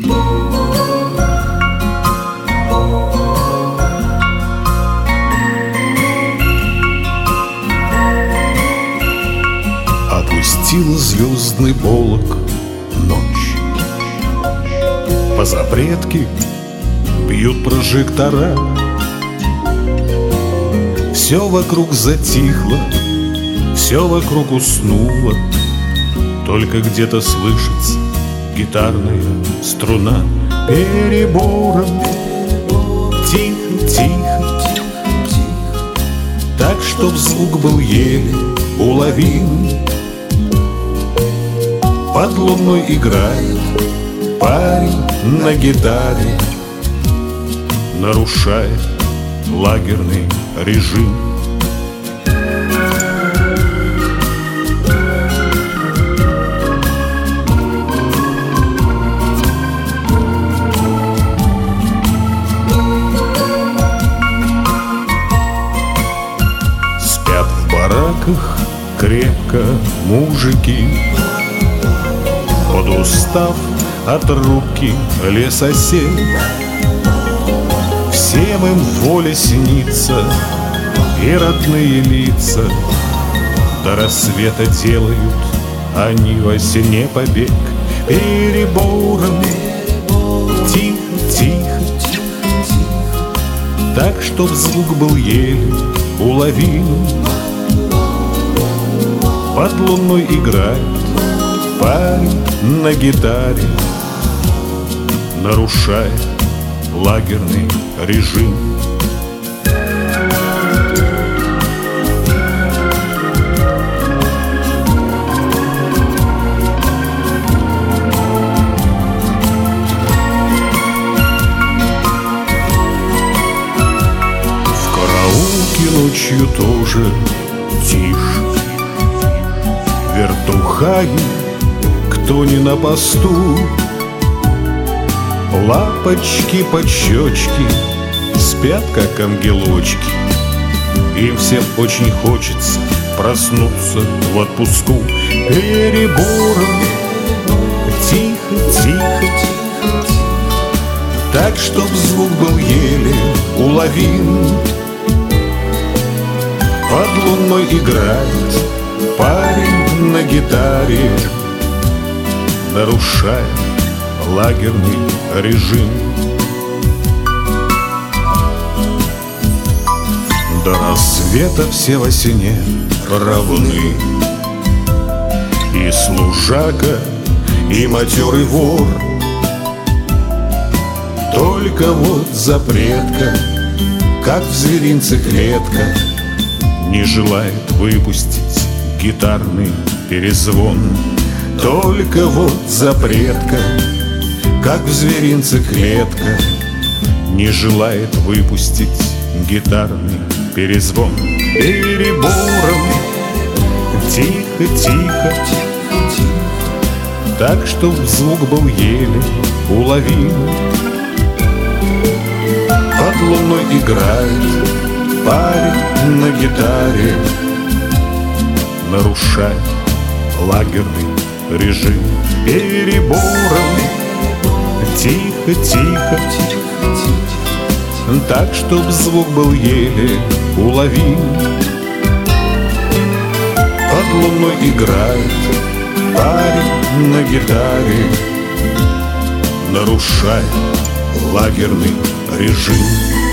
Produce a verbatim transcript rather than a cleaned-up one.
Опустила звездный полог ночь. По запретке бьют прожектора. Все вокруг затихло, все вокруг уснуло. Только где-то слышится гитарная струна. Перебором тихо, тихо, так, чтоб звук был еле уловим. Под луной играет парень на гитаре, нарушает лагерный режим. Спят в бараках крепко мужики, подустав от рубки лесосед. Всем им воля снится и родные лица. До рассвета делают они во сне побег. Перебором тихо, тихо, так, чтоб звук был еле уловим. Под луной играет парень на гитаре, нарушает лагерный режим. В караулке ночью тоже тишь. Вертухаи, кто не на посту, лапочки под щечки спят, как ангелочки. Им всем очень хочется проснуться в отпуску. Перебором тихо, тихо, так, чтоб звук был еле уловим. Под луной играет парень на гитаре, нарушает лагерный режим. До рассвета все во сне равны, и служака, и матерый вор. Только вот запретка, как в зверинце клетка, не желает выпустить гитарный перезвон. Только вот запретка, как в зверинце клетка, не желает выпустить гитарный перезвон. Перебором тихо, тихо, так, чтоб звук был еле уловим. Под луной играет парень на гитаре, нарушает лагерный режим. Перебором тихо, тихо, так, чтоб звук был еле уловим. Под луной играет парень на гитаре, нарушает лагерный режим.